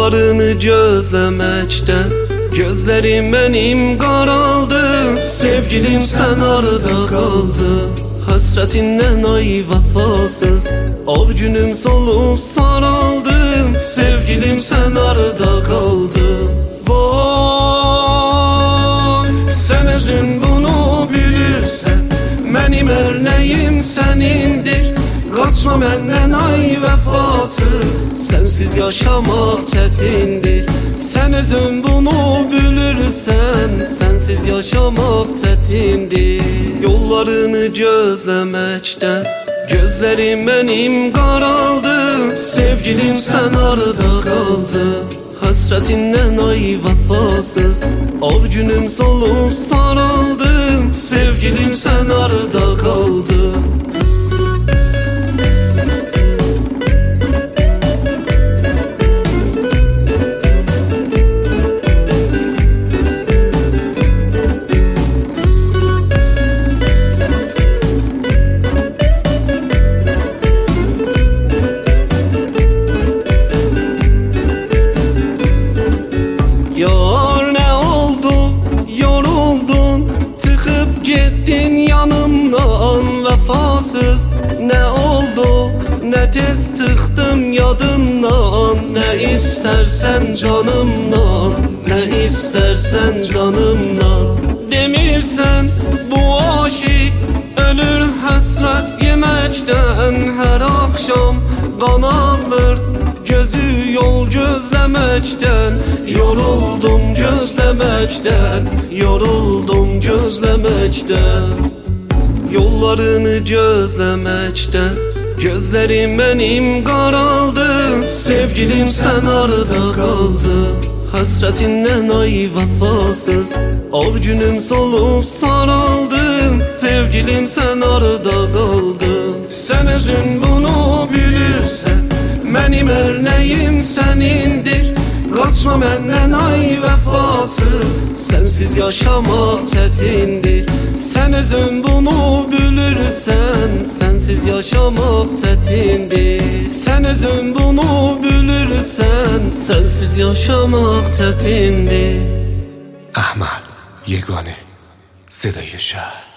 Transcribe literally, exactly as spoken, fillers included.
Yollarını gözleməkdən gözlerim benim qaraldı. Sevgilim sen arada kaldı. Hasretinden ay vefasız al günüm solup saraldım. Sevgilim sen arada kaldın. Vay, sen özün bunu bilirsen, benim örneğim senindir. Kaçma benden ay vefasız, sensiz yaşamak çetindir. Sen özün bunu bilirsen, sensiz yaşamak çetindir. Yollarını gözleməkdən gözlerim benim qaraldı. Sevgilim sen arada kaldı. Hasretinden ay vefasız al günüm solup saraldım. Sevgilim sen arada kaldın. Yar ne oldu, yoruldun, çıkıp gittin yanımdan vefasız. Ne oldu, ne tez çıktım yadından. Ne istersen canımdan, ne istersen canımdan. Demirsen bu aşık ölür hasret yemekten. Her akşam kan alır gözü yol gözlemekten. Yoruldum gözlemekten, yoruldum gözlemekten. Yollarını gözlemekten gözlerim benim qaraldı. Sevgilim sen arada kaldı. Hasretinden ay vefasız al günüm solup saraldım. Sevgilim sen arada kaldın. Sen özün bunu bilirsen, benim örneğim senindir. Kaçma benden ay vefasız, sensiz yaşamak çetindir. Sen özün bunu bilirsen, sensiz yaşamak çetindir. Sen özün bunu bilirsen, sensiz yaşamak çetindir. احمد یگانه صدای شهر.